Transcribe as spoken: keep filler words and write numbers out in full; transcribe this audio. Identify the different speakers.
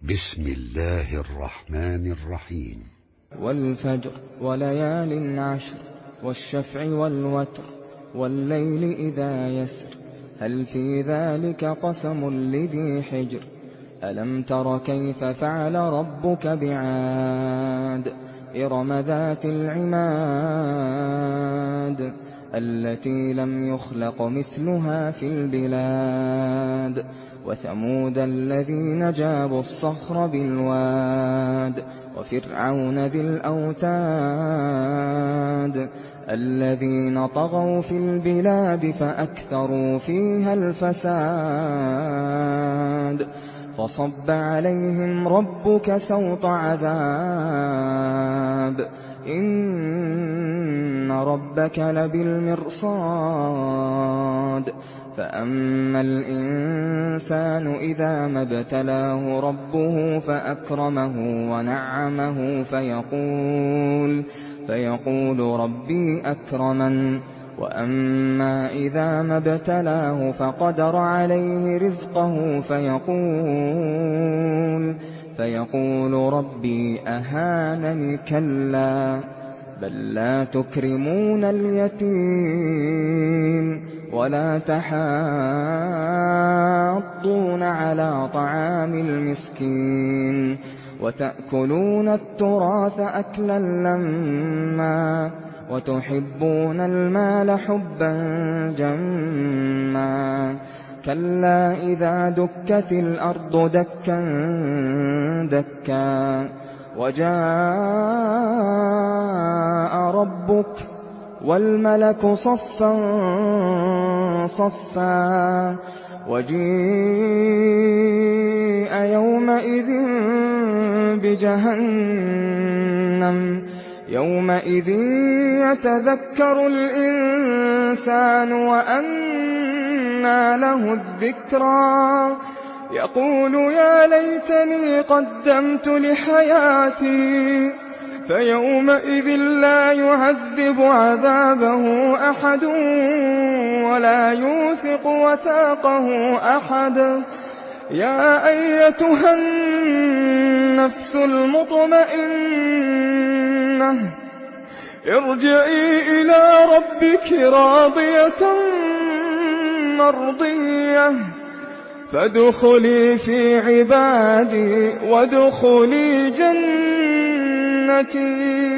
Speaker 1: بسم الله الرحمن الرحيم.
Speaker 2: والفجر وليال عشر والشفع والوتر والليل إذا يسر هل في ذلك قسم لذي حجر ألم تر كيف فعل ربك بعاد إرم ذات العماد التي لم يخلق مثلها في البلاد وثمود الذين جابوا الصخر بالواد وفرعون ذي الأوتاد الذين طغوا في البلاد فأكثروا فيها الفساد فصب عليهم ربك سوط عذاب إن ربك لبالمرصاد فأما الإنسان إذا ما ابتلاه ربه فأكرمه ونعمه فيقول فيقول ربي أكرمن وأما إذا ما ابتلاه فقدر عليه رزقه فيقول فيقول ربي أهانن كلا بل لا تكرمون اليتيم ولا تحاضون على طعام المسكين وتأكلون التراث أكلا لما وتحبون المال حبا جما كلا إذا دكت الأرض دكا دكا وجاء ربك والملك صفا صفا وجيء يومئذ بجهنم يومئذ يتذكر الإنسان وأنى له الذكرى يقول يا ليتني قدمت لحياتي فيومئذ لا يعذب عذابه أحد ولا يوثق وثاقه أحد يا أيتها النفس المطمئنة ارجعي إلى ربك راضية مرضية فادخلي في عبادي وادخلي جنتي